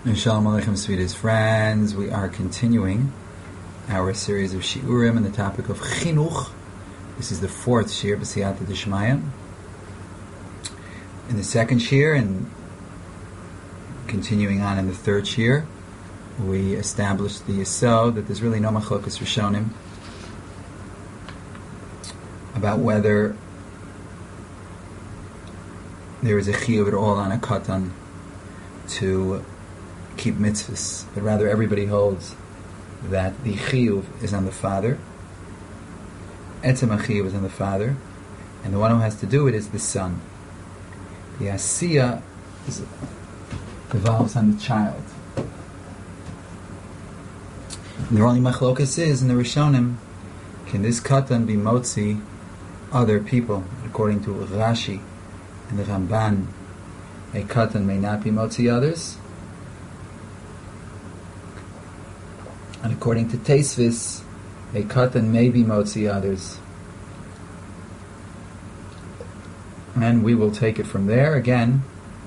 Shalom Aleichem, sweetest friends. We are continuing our series of shiurim on the topic of chinuch. This is the fourth shiur, b'siyata d'shmaya. In the second shiur, and continuing on in the third shiur, we established the yesod that there's really no machlokas rishonim about whether there is a chiyuv at all on a katan to keep mitzvahs, but rather everybody holds that the chiyuv is on the father, etzem chiyuv is on the father, and the one who has to do it is the son. The asiyah devolves on the child. And the only machlokas is in the Rishonim, can this katan be motzi other people? According to Rashi and the Ramban, a katan may not be motzi others. And according to Teisvis, a katan may be motzi others. And we will take it from there. Again,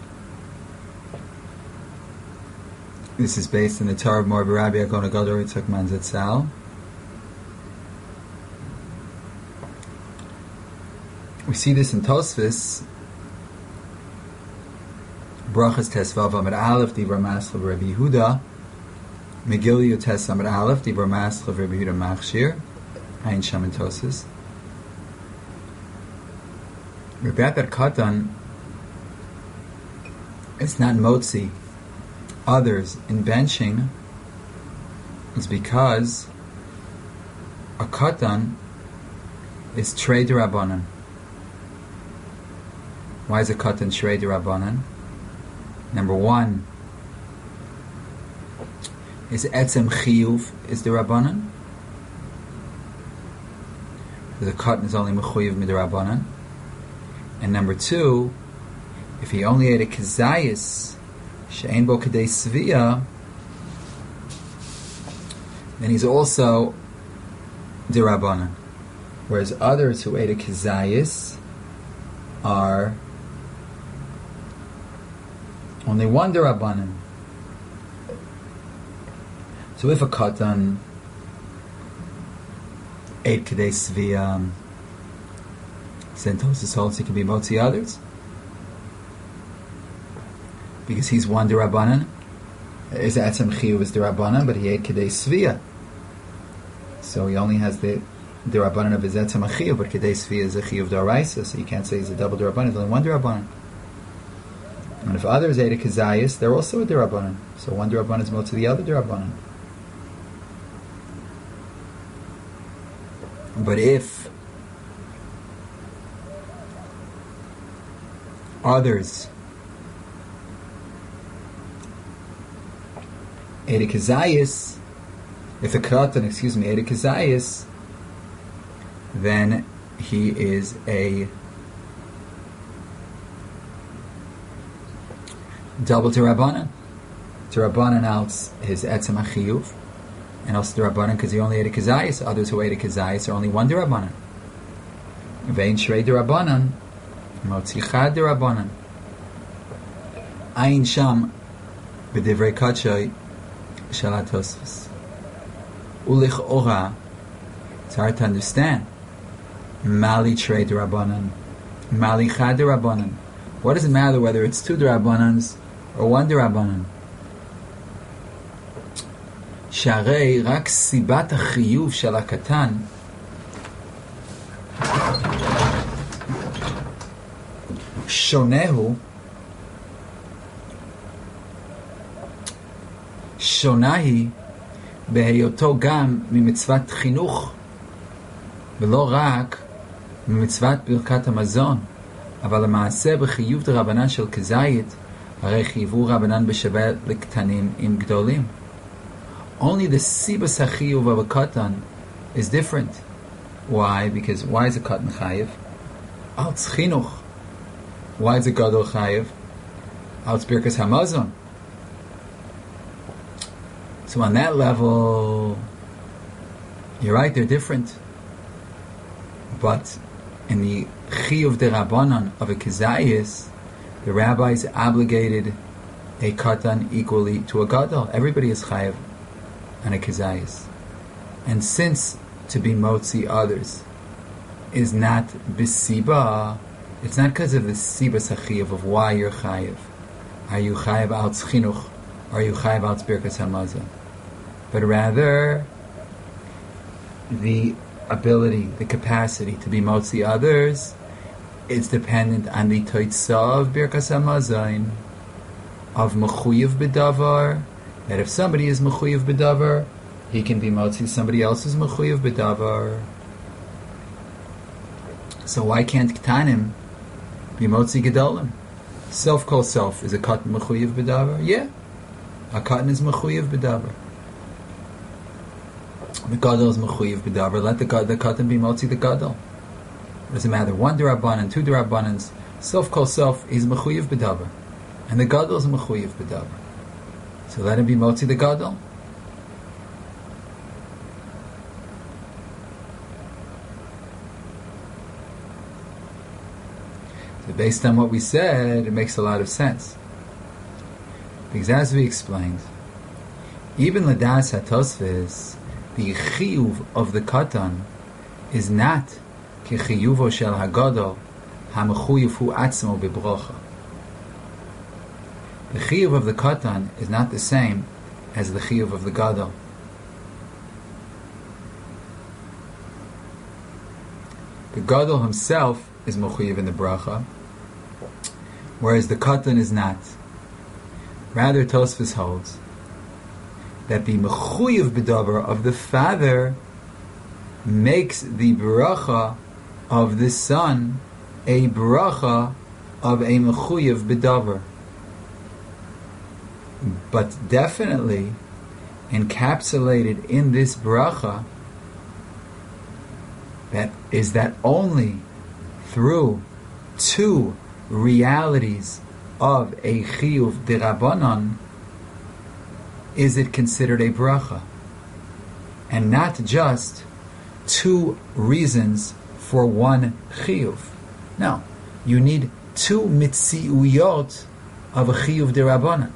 this is based on the Torah of Mor Rabbi Agona Gadol Yitzchak Man Zatzal. We see this in Tosfos. Brachas Tesvav Amud Aleph Dibra Masl Rabbi Yehuda. Megillah Yotes Amud Aleph Dibra Masl Rabbi Yehuda Machshir. Ein Sham in Tosfos. About that katan, it's not motzi others in benching, is because a katan is trei d'Rabbanan. Why is a katan trei d'Rabbanan? Number one is etzem chiyuv is d'Rabbanan. The katan is only mechuyev midrabbanan. And number two, if he only ate a kezayis, she'ein bo kedei svia, then he's also d'Rabbanan. Whereas others who ate a kezayis are only one d'Rabbanan. So if a katan ate kedei svia, Sentosis holds he can be motzi others because he's one d'Rabbanan. His atzem chiyuv is d'Rabbanan, but he ate kedei svia, so he only has the d'Rabbanan of his atzem chiyuv, but kedei svia is a chiyuv d'oraisa, so you can't say he's a double d'Rabbanan. There's only one d'Rabbanan. And if others ate a kezayis, they're also a d'Rabbanan. So one d'Rabbanan is motzi the other d'Rabbanan. But if others ate a kezayis, if a katan, ate a kezayis, then he is a double d'Rabbanan. D'Rabbanan out his etzem chiyuv, and also d'Rabbanan because he only ate a kezayis. Others who ate a kezayis are only one d'Rabbanan. Vein shrei d'Rabbanan, motzi chad d'Rabbanan. Ein sham b'divrei kadshay shel Tosfos. Ulich ora, it's hard to understand. Mali trei d'Rabbanan, mali chad d'Rabbanan. What does it matter whether it's two d'Rabbanans or one d'Rabbanan? Sharei rak sibat hachiyuv shel hakatan shonehu shonahi beheyoto gam mimitzvat chinuch v'lo rak mimitzvat birkat hamazon אבל למעשה בחיוב דרבנן של כזית הרי חייבו רבנן בשווה לקטנים עם גדולים. Only the sibas hachiyuv of a katan is different. Why? Because why is a katan chayiv? Alts chinuch. Why is a gadol chayiv? Alts birkas hamazon. So on that level, you're right, they're different. But in the chiyuv de rabbanon of a kezayis, the rabbi is obligated a katan equally to a gadol. Everybody is chayav and a kizayis. And since to be motzi others is not bisiba, it's not because of the siba sachiv of why you're chayav. Are you chayav al chinuch? Are you chayav al birkas hamazon? But rather, the ability, the capacity to be motzi others is dependent on the toitza of birkas hamazon, of mechuyev b'davar, that if somebody is mechuyev b'davar, he can be motzi somebody else's mechuyev b'davar. So why can't ketanim be motzi gedolim? Self kol self, is a katan mechuyev b'davar? Yeah, a katan is mechuyev b'davar. The gadol is mechuyev b'davar. Let the katan be motzi the gadol. It doesn't matter. One derabanan, two derabbanans. Self kol self, he's mechuyev b'davar, and the gadol is mechuyev b'davar. So let him be motzi the gadol. So based on what we said, it makes a lot of sense. Because as we explained, even l'das hatosves, the chiyuv of the katan is not ki chiyuvo shel hagadol hamechuyuv hu atzmo b'brocha. The chiyuv of the katan is not the same as the chiyuv of the gadol. The gadol himself is mechuyev in the bracha, whereas the katan is not. Rather, Tosfos holds that the mechuyev b'davar of the father makes the bracha of the son a bracha of a mechuyev b'davar. But definitely encapsulated in this bracha that only through two realities of a chiyuv derabanan is it considered a bracha, and not just two reasons for one chiyuv. No, you need two mitziuyot of a chiyuv derabanan.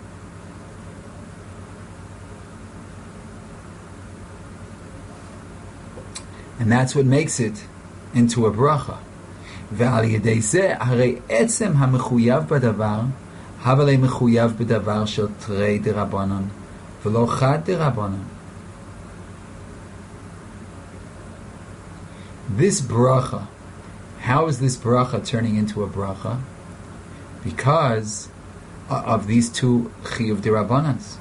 And that's what makes it into a bracha. ועל ידי זה, הרי עצם המחויב בדבר, הווה מחויב בדבר של תרי דרבנן, ולא חד דרבנן. This bracha, how is this bracha turning into a bracha? Because of these two chiyuv derabanans.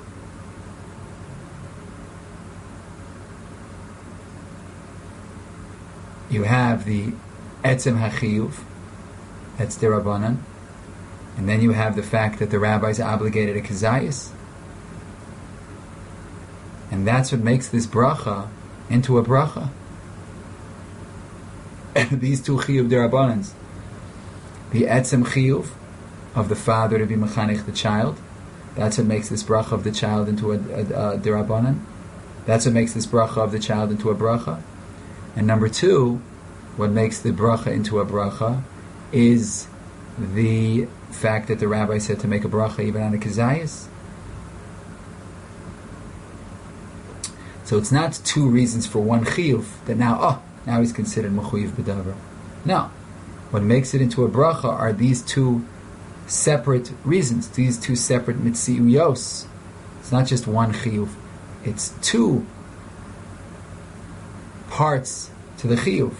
You have the etzem hachiyuv, that's derabanan, and then you have the fact that the rabbis obligated a kazayas, and that's what makes this bracha into a bracha. These two chiyuv derabanans, the etzem chiyuv of the father to be mechanech the child, that's what makes this bracha of the child into a derabanan. That's what makes this bracha of the child into a bracha. And number two, what makes the bracha into a bracha is the fact that the rabbi said to make a bracha even on a kazayas. So it's not two reasons for one chiyuv that now he's considered mechuyev b'davar. No, what makes it into a bracha are these two separate reasons, these two separate mitziuyos. It's not just one chiyuv; it's two parts to the chiyuv.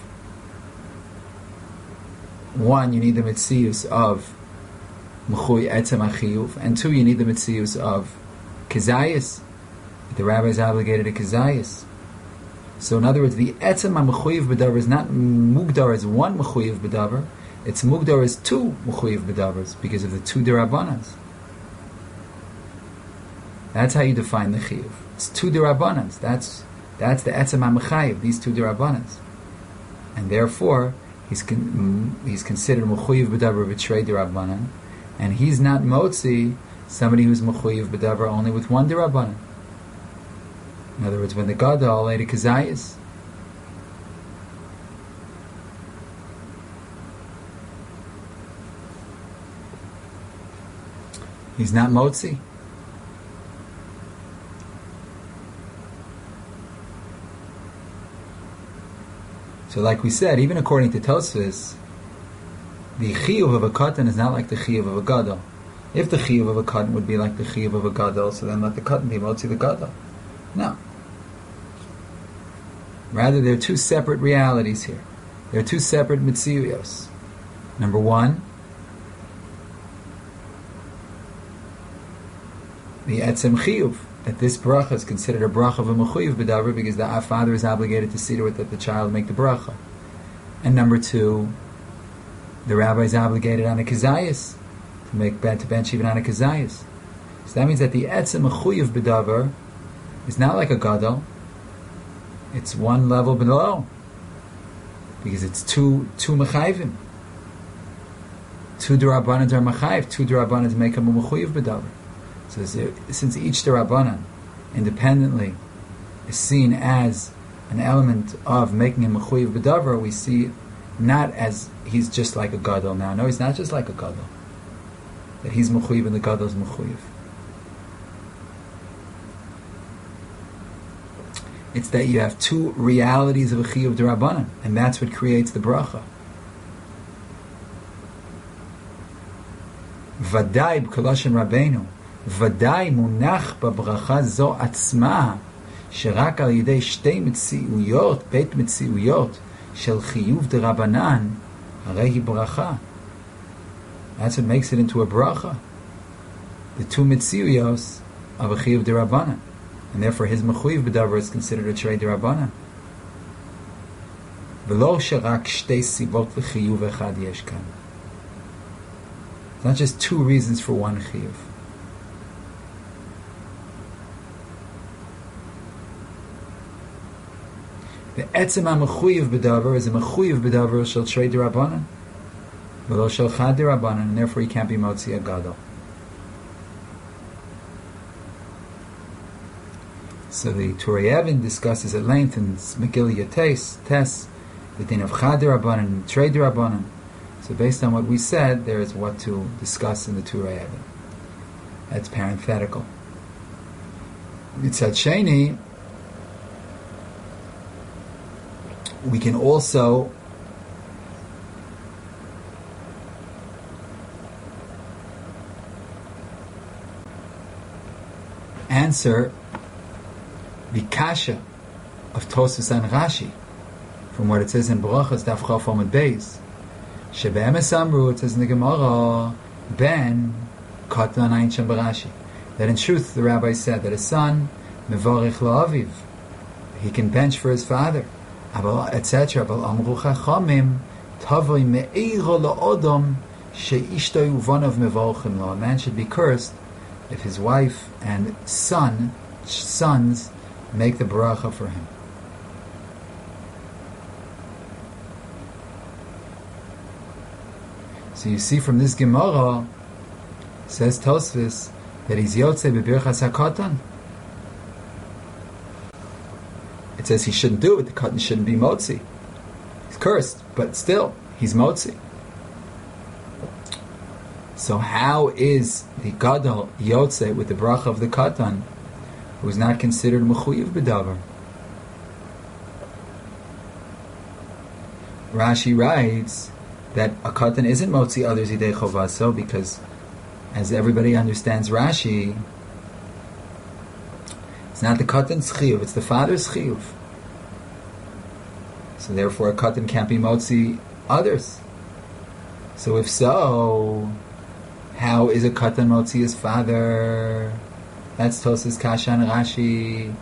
One, you need the mitzius of mechuy etzem achiyuv, and two, you need the mitzius of kazayas. The rabbi is obligated to kazayas. So, in other words, the etzem mechuyev b'davar is not mugdar as one mechuyev b'davar; it's mugdar as two mechuyev b'davars because of the two derabanans. That's how you define the chiyuv. It's two derabanans. That's the etzem ha-mechayev, these two derabanans. And therefore, he's considered mechuyev b'davar v'trei derabanan, and he's not motzi somebody who's mechuyev b'davar only with one derabanan. In other words, when the gadol ate a kazayas, he's not motzi. So like we said, even according to Tosfos, the chiyuv of a katan is not like the chiyuv of a gadol. If the chiyuv of a katan would be like the chiyuv of a gadol, so then let the katan be motzi the gadol. No. Rather, there are two separate realities here. There are two separate mitziyos. Number one, the etzem chiyuv, that this bracha is considered a bracha of a mechuyev b'davar because the father is obligated to see to it that the child make the bracha. And number two, the rabbi is obligated on a kazayas to bench even on a kazayas. So that means that the etzem mechuyev b'davar is not like a gadol. It's one level below because it's two mechayvim. Two derabanan are mechayiv. Two derabanan make him a mechuyev b'davar. So since each derabanan independently is seen as an element of making him mechuyev b'davar, we see it not as he's just like a gadol now. No, he's not just like a gadol. That he's mechuyev and the gadol is mechuyev. It's that you have two realities of a chiyuv derabanan, and that's what creates the bracha. Vadai b'koloshen Rabbeinu, vadai munach b'bracha zo atzma, sherak al yidei shtei mitziuyot, beit mitziuyot, shel chiyuv derabanan, harei bracha. That's what makes it into a bracha. The two mitziyos of a chiyuv derabanan. And therefore his mechuyev b'davar is considered a trei derabanan. V'lo sherak shtei sivot v'chiyuv echad yesh kan. It's not just two reasons for one chiyuv. The etzem ha-mechuyev b'davar is a mechuyev b'davar shel trei derabanan. V'lo shel chad derabanan, and therefore he can't be motzi a gadol. So the Turei Even discusses at length in Megillah Yates, the din of Chad Derabanan and Trei Derabanan. So based on what we said, there is what to discuss in the Turei Even. That's parenthetical. Mitzad Sheni, we can also answer the kasha of Tosfos and Rashi from what it says in Brachos Daf Chaf Amud Beis. Shebe'emes amru, it says in the Gemara, ben katan ayin shem b'Rashi, that in truth the rabbi said that a son mevarich la'aviv, he can bench for his father, etc. But amru chachamim tavoi me'eira la'odom she'ishtoi uvanav mevarchim lo. A man should be cursed if his wife and sons make the bracha for him. So you see from this Gemara, says Tosfos, that he's yotze b'birchas hakatan. It says he shouldn't do it. The katan shouldn't be motzi. He's cursed, but still he's motzi. So how is the gadol yotze with the bracha of the katan, who is not considered mechuyev b'davar? Rashi writes that a katan isn't motzi others idei chovaso because, as everybody understands Rashi, it's not the katan's chiyuv, it's the father's chiyuv. So therefore a katan can't be motzi others. So if so, how is a katan motzi his father? That's Tosfos Kasha and Rashi.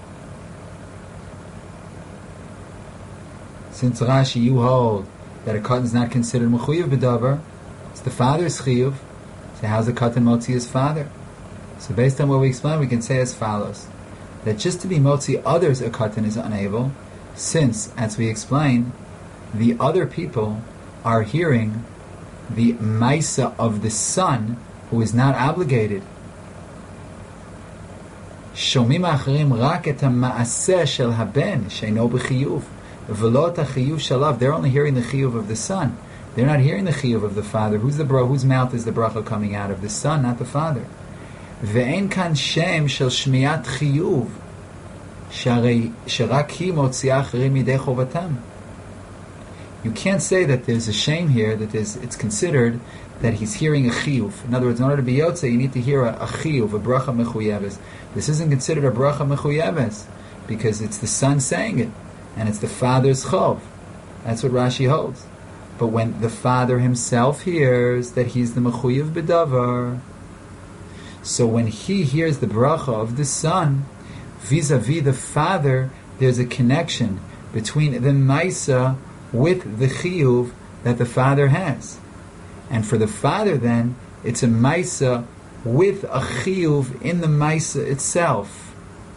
Since Rashi, you hold that a katan is not considered mechuyev b'davar, it's the father's chiyuv. So how's a katan motzi his father? So based on what we explained, we can say as follows: that just to be motzi others, a katan is unable, since, as we explained, the other people are hearing the maisa of the son who is not obligated. Shomim acharim rak et ha'maaseh shel haben sheino b'chiyuv v'lo et ha'chiyuv shalav. They're only hearing the chiyuv of the son. They're not hearing the chiyuv of the father. Whose mouth is the bracha coming out of? The son, not the father. Ve'en kan shem shel shmiat chiyuv sherak hi motziah acharim midei chovatam. you can't say that there's a shame here, that it's considered that he's hearing a chiyuv. In other words, in order to be yotze, you need to hear a chiyuv, a bracha mechuyeves. This isn't considered a bracha mechuyeves, because it's the son saying it, and it's the father's chov. That's what Rashi holds. But when the father himself hears that he's the mechuyev b'davar, so when he hears the bracha of the son, vis-a-vis the father, there's a connection between the maisa with the chiyuv that the father has. And for the father then, it's a maisa with a chiyuv in the maisa itself.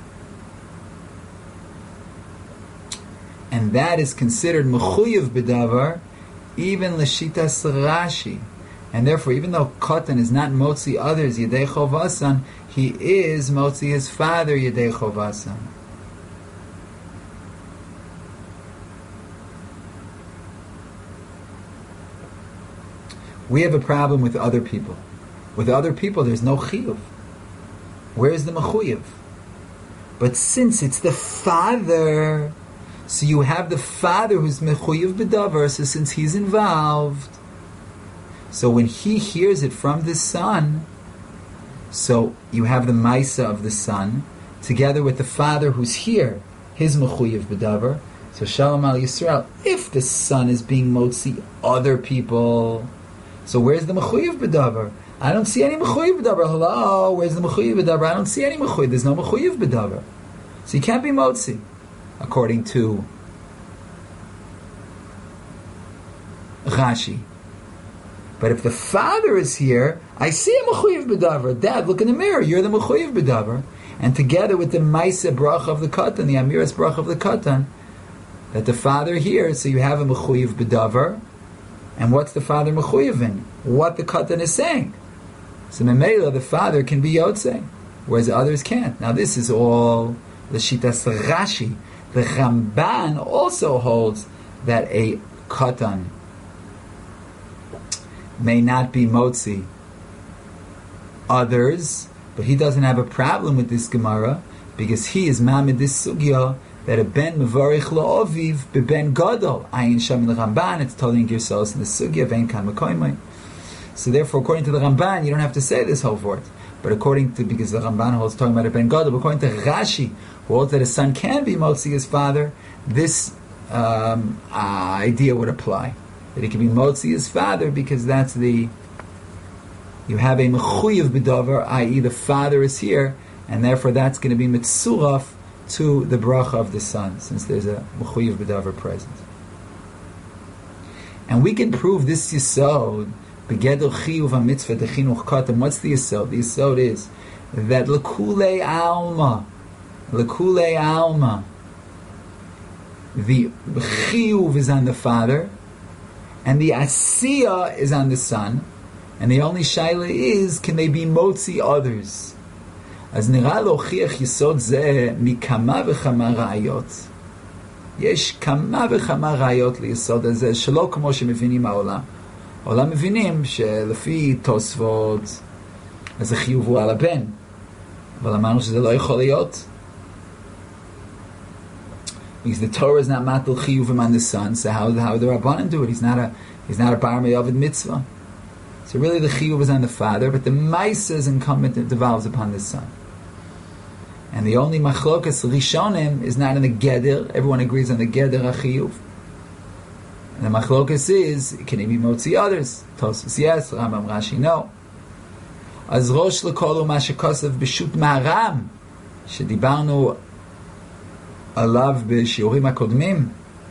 And that is considered mechuyev b'davar, even l'shitas Rashi. And therefore, even though Katan is not motzi others yedei chovasan, he is motzi his father yedei chovasan. We have a problem with other people. With other people, there's no chiyuv. Where's the mechuyev? But since it's the father, so you have the father who's mechuyev b'davar, so since he's involved, so when he hears it from the son, so you have the maisa of the son, together with the father who's here, his mechuyev b'davar. So Shalom al Yisrael, if the son is being motzi other people, so where's the mechuyev b'davar? I don't see any mechuyev b'davar. Hello, where's the mechuyev b'davar? I don't see any mechuyev. There's no mechuyev b'davar. So you can't be motzi, according to Rashi. But if the father is here, I see a mechuyev b'davar. Dad, look in the mirror. You're the mechuyev b'davar. And together with the maisa bracha of the katan, the amiras bracha of the katan, that the father hears, so you have a mechuyev b'davar. And what's the father mechuyev in? What the katan is saying. So memela, the father can be yotzei, whereas the others can't. Now this is all the shitas Rashi. The Ramban also holds that a katan may not be motzi others, but he doesn't have a problem with this Gemara because he is mamid this sugya that a ben mevarich la'oviv beben gadol ayin sham in the Ramban. It's telling yourselves in the sugya vein kan mekoymai. So therefore, according to the Ramban, you don't have to say this whole word. But according to, because the Ramban holds talking about a ben gadol, but according to Rashi, who holds that a son can be motzi his father, this idea would apply. That he can be motzi his father because that's the, you have a mechuyev b'davar, i.e. the father is here, and therefore that's going to be mitzuraf to the bracha of the son, since there's a mechuyev b'davar present. And we can prove this yisod begedel chiyuv hamitzvah dechinuch katan. What's the yisod? The yisod is that lekulei alma, the chiyuv is on the father, and the asiyah is on the son, and the only shaila is, can they be motzi others? As nira lochiach yisod zeh mikama v'chama ra'ayot. Yesh kama v'chama ra'ayot liyisod hazeh shelo kamo שמבינים העולם. העולם מבינים שלפי תוספות אז החיוב הוא על הבן, אבל אמרנו שזה לא יכול להיות. Because the Torah is not matal chiyuvim on the son, so how the Rabbanan do it? He's not a bar me'avid mitzvah. So really the chiyuv is on the father, but the maisa is incumbent, it devolves upon the son. And the only machlokas rishonim is not in the geder. Everyone agrees on the geder achiyuv. And the machlokas is, can he be motzi others? Tosfos yes, Rambam Rashi no. Az rosh lekolu ma shekosav b'shut ma'aram shedibarnu עליו בשיעורים הקודמים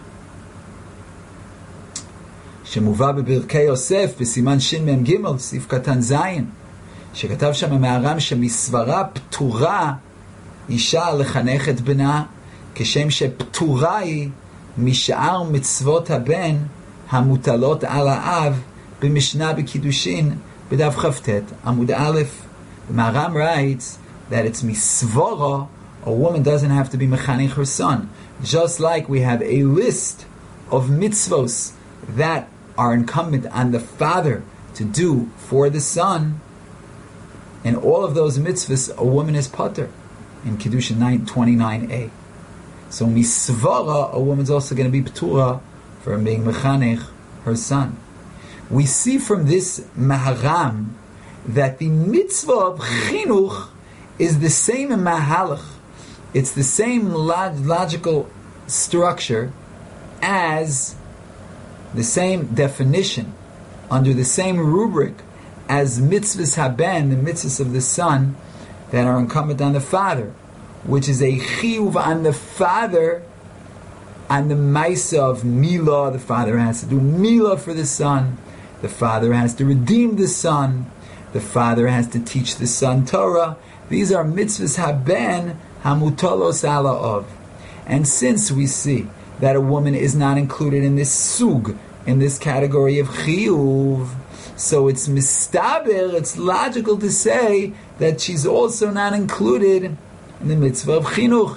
שמובא בברכי יוסף בסימן שין מ"ג סעיף קטן זין שכתב שם המהר"ם שמסברה פטורה אישה לחנך את בנה כשם שפטורה היא משאר מצוות הבן המוטלות על האב במשנה בקידושין בדף כ"ט עמוד א'. The Maharam writes that it's misvora. A woman doesn't have to be mechanech her son. Just like we have a list of mitzvos that are incumbent on the father to do for the son, and all of those mitzvos, a woman is pater in Kiddushin 29a. So misvara, a woman's also going to be p'tura from being mechanech her son. We see from this Maharam that the mitzvah of chinuch is the same in Mahalach. It's the same logical structure as the same definition, under the same rubric as mitzvahs haben, the mitzvahs of the son that are incumbent on the father, which is a chiyuv on the father, on the maisa of milah. The father has to do milah for the son. The father has to redeem the son. The father has to teach the son Torah. These are mitzvahs haben hamutalos ala of. And since we see that a woman is not included in this sug, in this category of chiyuv, so it's mistaber, it's logical to say that she's also not included in the mitzvah of chinuch.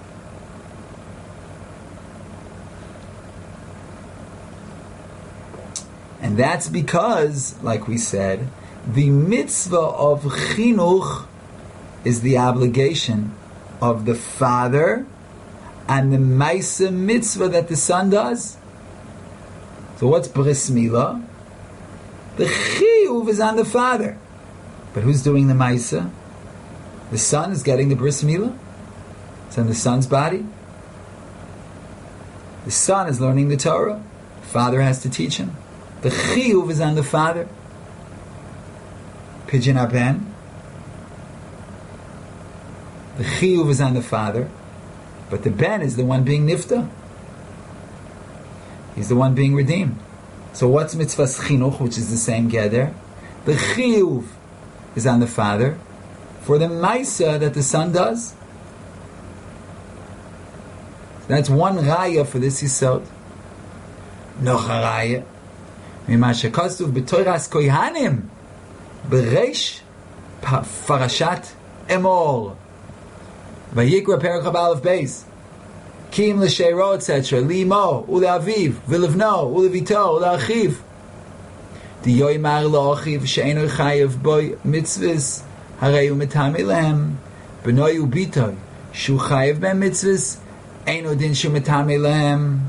And that's because, like we said, the mitzvah of chinuch is the obligation of the father and the maisa mitzvah that the son does. So what's bris milah? The chiyuv is on the father. But who's doing the maisa? The son is getting the bris milah. It's on the son's body. The son is learning the Torah. The father has to teach him. The chiyuv is on the father. Pidyon haben. The chiyuv is on the father, but the ben is the one being nifta. He's the one being redeemed. So what's mitzvahs chinuch, which is the same geder? The chiyuv is on the father for the maisa that the son does. That's one raya for this yisod. Noch a raya. Mima shekastuv b'toras kohanim b'reish parashat emor vayikra perek Aleph Beis kim l'sheiro etc. limo uleaviv v'levno ulevito uleachiv diyoymar loachiv she'eno chayev boy mitzvahs harei u'metami lehem b'noi u'bitoy shu chayev ben mitzvahs eno din shu metami lehem.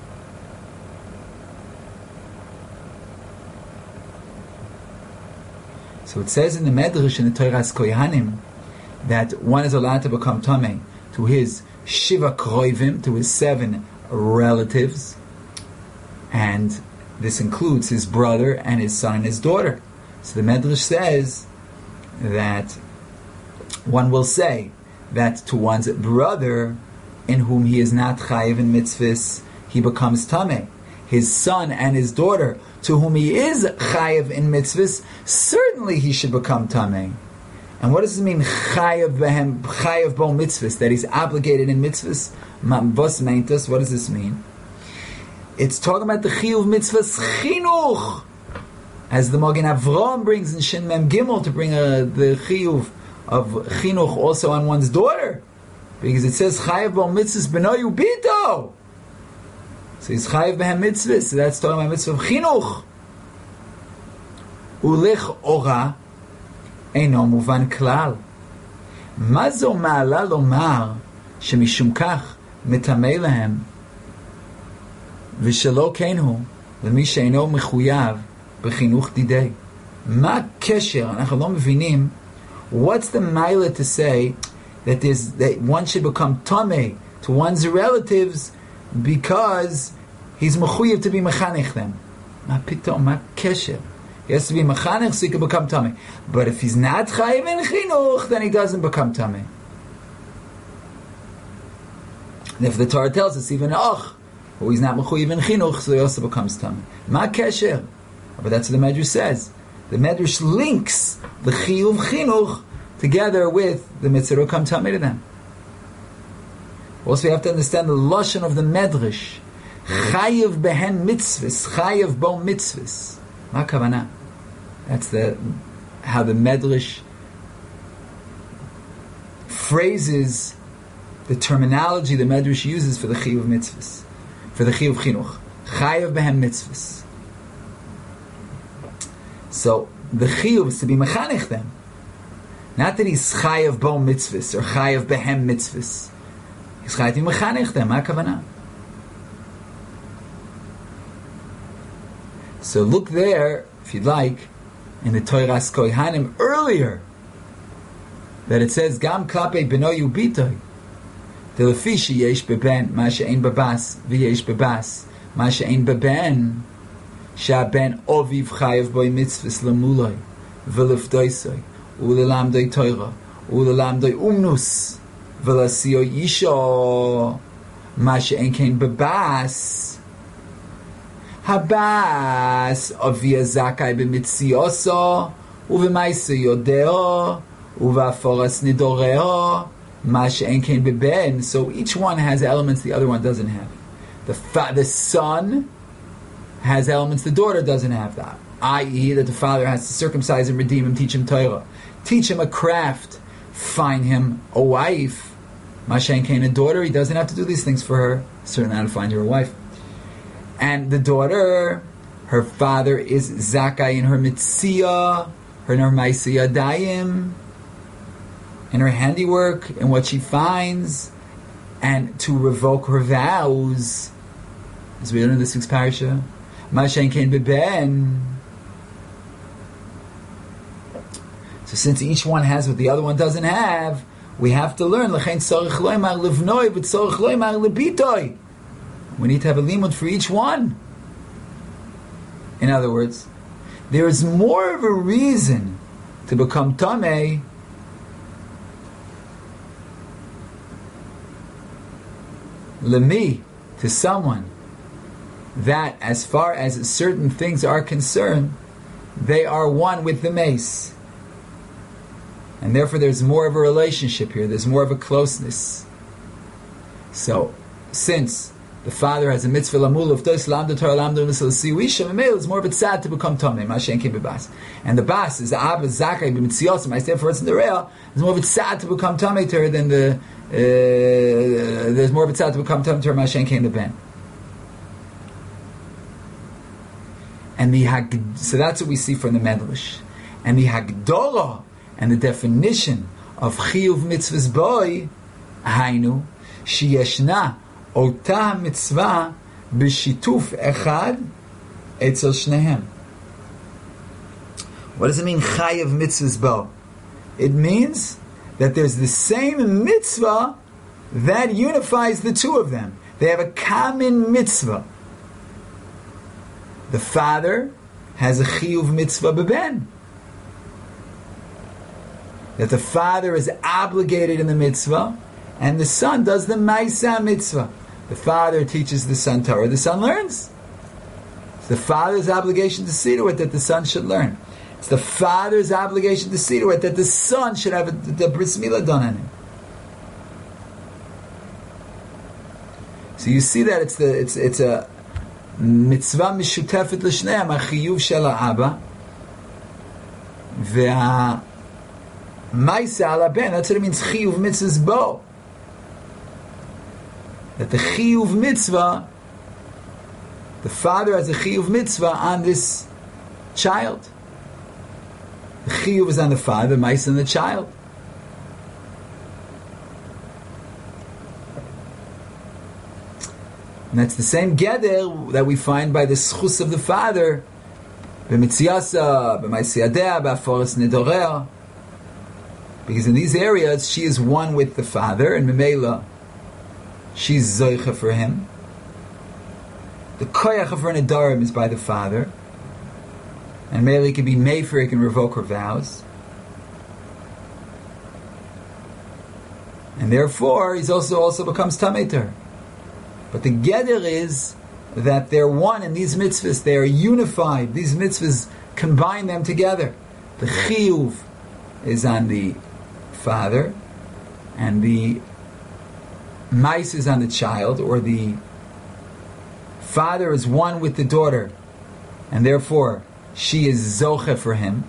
So it says in the Medrash in the Toras Kohanim that one is allowed to become tamei to his shiva kroivim, to his 7 relatives, and this includes his brother and his son and his daughter. So the Medrash says that one will say that to one's brother in whom he is not chayiv in mitzvahs, he becomes tamei. His son and his daughter, to whom he is chayiv in mitzvahs, certainly he should become tamei. And what does it mean, chayiv behem, chayiv bo mitzvahs, that he's obligated in mitzvahs? Vos meintas, what does this mean? It's talking about the chiyuv mitzvahs chinuch, as the Magen Avraham brings in Shin Mem Gimel to bring the chiyuv of chinuch also on one's daughter, because it says chayiv bo mitzvahs b'noi ubito. So he's chayiv behem mitzvahs, so that's talking about mitzvah of chinuch. Ulich ora אינו מובן כלל. מה זו מעלה לומר שמשום כך מטמא להם ושלא כן הוא למי שאינו מחויב בחינוך דידי? מה הקשר? אנחנו לא מבינים. What's the mila to say that one should become tamei to one's relatives because he's mechuyev to be mechanech them? מה פתאום? מה הקשר? He has to be mechanech so he can become tamei. But if he's not chayiv in chinuch, then he doesn't become tamei. And if the Torah tells us even och, who he's not mechuyev in chinuch, so he also becomes tamei. Ma kesher? But that's what the Medrash says. The Medrash links the chiyuv chinuch together with the mitzvah to come tamei to them. Also, we have to understand the lashon of the Medrash. Chayiv behen mitzvahs, chayiv bo mitzvahs. Ma kavanah? That's how the Medrash phrases the terminology the Medrash uses for the chiyuv mitzvahs, for the chiyuv chinuch. Chayav behem mitzvahs. So the chiyuv is to be mechanech them. Not that he's chayav bo mitzvahs or chayav behem mitzvahs. He's chayav to be mechanech them. Ma kavanah? So look there, if you'd like, in the Toras Kohanim earlier, that it says, Gam klape benoyu bitoy, Delefishi yesh beben, ma she'ein babas, v'yesh babas, ma she'ein beben, she'aben oviv chayev boi mitzvahs lemuloi, v'lefdoisoi, u'lelamdoi toira, u'lelamdoi umnus, v'lasio yisho, ma she'ein kein babas, habas ovia zakai b'mitzioso, u'v'maise yodeo, u'v'aforas nidoreo, so each one has elements the other one doesn't have. The son has elements the daughter doesn't have, that, i.e. that the father has to circumcise him, redeem him, teach him Torah, teach him a craft, find him a wife. Mashen Kain, a daughter, he doesn't have to do these things for her, certainly how to find her a wife. And the daughter, her father is Zakai in her mitzia, her Maisiyah Dayim, in her handiwork, and what she finds, and to revoke her vows, as we learn in the 6th parasha. Mashen Kain beben. So since each one has what the other one doesn't have, we have to learn. We need to have a limud for each one. In other words, there is more of a reason to become tamei lemi, to someone that, as far as certain things are concerned, they are one with the mace, and therefore there's more of a relationship here, there's more of a closeness. So since the father has a mitzvah lamul of tois lamda Torah lamda unisal siwisha, it's more of a tzad to become tamei, mashen ki bebas, and the bas is the abba zakai b'mitziyosim, I stand for us in the real, it's more of a tzad to become tamei to her than the there's more of a tzad to become tamei to her mashen ki beben. And so that's what we see from the Medrash. And the Hagdolah and the definition of Chiyuv Mitzvahs Boy, Hainu, Shiyeshna Ota Mitzvah B'shituf Echad Etzel Shnehem. What does it mean, Chayav Mitzvahs Bo? It means that there's the same mitzvah that unifies the two of them. They have a common mitzvah. The father has a chiyuv mitzvah beben. That the father is obligated in the mitzvah, and the son does the ma'isa mitzvah. The father teaches the son Torah, the son learns. It's the father's obligation to see to it that the son should learn. It's the father's obligation to see to it that the son should have the bris milah done on him. So you see that it's a mitzvah mishutefet l'shneim, a chiyuv shel ha'aba ve'ha ma'isa al ben. That's what it means, chiyuv mitzvahs bo. That the chiyuv mitzvah, the father has a chiyuv mitzvah on this child. The chiyuv is on the father, the ma'isa on the child. And that's the same geder that we find by the schus of the father, b'mitziasa, b'maisiyadea, b'aforas nedorea. Because in these areas, she is one with the father, and memela, she's zoicha for him. The koyach of her nedarim is by the father, and memela can be mefer, he can revoke her vows. And therefore, he's also becomes tamei to her. But the geder is that they're one in these mitzvahs, they are unified. These mitzvahs combine them together. The chiyuv is on the father, and the mais is on the child, or the father is one with the daughter, and therefore she is zoche for him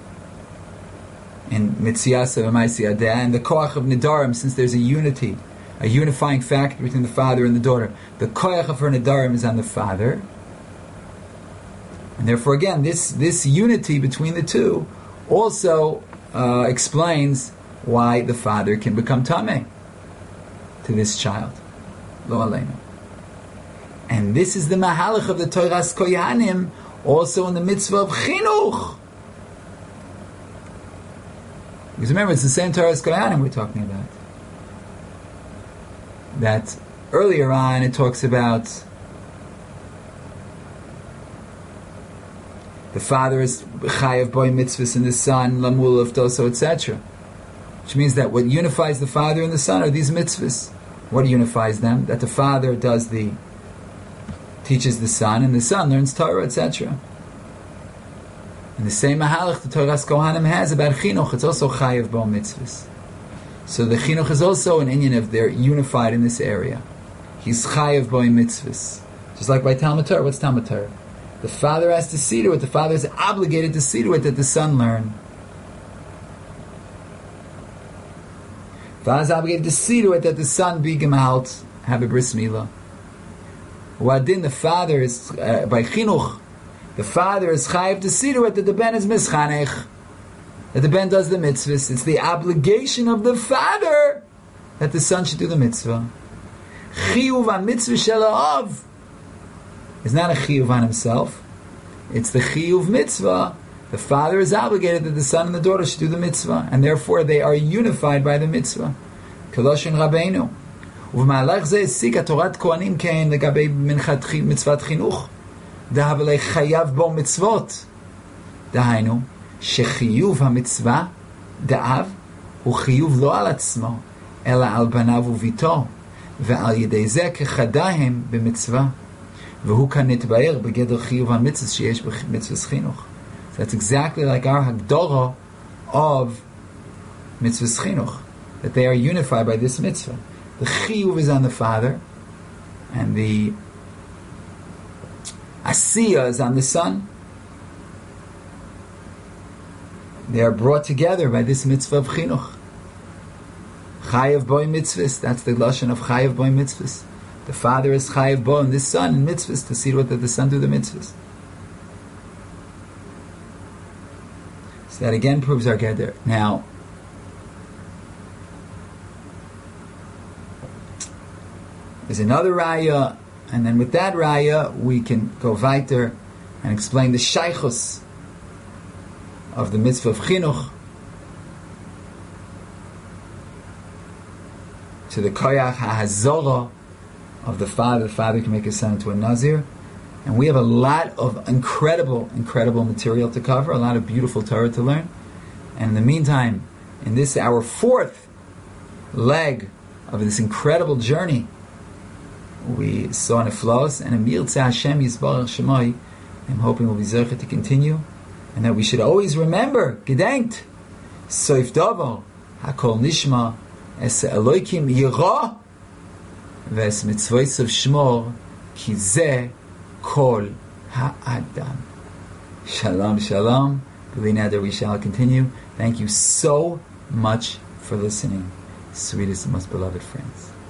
in mitziyasa v'maisiyadeh, and the koach of nedarim, since there's a unity, a unifying factor between the father and the daughter, the koach of her nedarim is on the father, and therefore again this unity between the two also explains why the father can become tamei to this child, lo aleinu. And this is the mahalach of the Toras Kohanim also in the mitzvah of chinuch. Because remember, it's the same Toras Kohanim we're talking about. That earlier on it talks about the father is chayav boy mitzvahs and the son lamul of doso, etc. Which means that what unifies the father and the son are these mitzvahs. What unifies them? That the father teaches the son, and the son learns Torah, etc. And the same mahalach the Toras Kohanim has about chinuch, it's also chayav bo mitzvahs. So the chinuch is also an inyan of they're unified in this area. He's chayav bo mitzvahs. Just like by Talmud Torah. What's Talmud Torah? The father has to see to it, the father is obligated to see to it that the son learn. The father is obligated to see to it that the son be gemalt, have a bris milah. Wadin, the father is, by chinuch, the father is chayav to see to it that the ben is mischanech, that the ben does the mitzvahs. It's the obligation of the father that the son should do the mitzvah. Chiyuv on mitzvah shel ha'av is not a chiyuv on himself. It's the chiyuv mitzvah. The father is obligated that the son and the daughter should do the mitzvah, and therefore they are unified by the mitzvah. Keloshin Rabbeinu. ובמהלך זה הסיקה תורת כהנים כן לגבי מצוות חינוך. דהבלי חייב בו מצוות. דהיינו, שחיוב המצווה, דאב, הוא חיוב לא על עצמו, אלא על בניו וביתו, ועל ידי זה כחדהם במצווה. והוא כאן נתבאר בגדר חיוב המצווה שיש במצווה חינוך. So that's exactly like our Hagdorah of mitzvah chinuch, that they are unified by this mitzvah. The chiyuv is on the father, and the asiyah is on the son. They are brought together by this mitzvah of chinuch. Chayav boy mitzvahs, that's the lashon of chayav boy mitzvahs. The father is chayav boy, and this son in mitzvahs, to see what that the son do the mitzvahs. So that again proves our gather. Now, there's another raya, and then with that raya we can go weiter and explain the shaychus of the mitzvah of chinuch to the koyach ha'hazorah of the father. The father can make his son into a nazir, and we have a lot of incredible material to cover, a lot of beautiful Torah to learn. And in the meantime, in this our fourth leg of this incredible journey, we saw Neflos, and Amir Tzah Hashem Yisbarach Shemai, I'm hoping we'll be zerchet to continue, and that we should always remember, gedenkt, Soif Davar, Hakol Nishma, Es Elokim Yirah, Ves Mitzvos of Shmor, Ki Zeh Kol Ha'adam. Shalom, shalom. B'li neder, we shall continue. Thank you so much for listening, sweetest and most beloved friends.